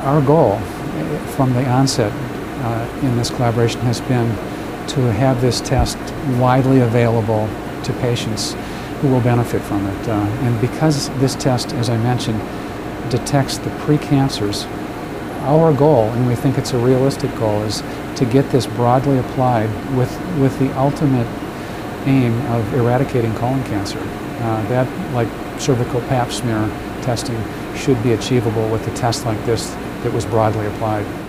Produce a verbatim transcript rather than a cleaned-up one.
our goal uh, from the onset uh, in this collaboration has been to have this test widely available to patients who will benefit from it. Uh, and because this test, as I mentioned, detects the precancers, our goal, and we think it's a realistic goal, is to get this broadly applied with, with the ultimate aim of eradicating colon cancer. Uh, that, like cervical pap smear testing, should be achievable with a test like this that was broadly applied.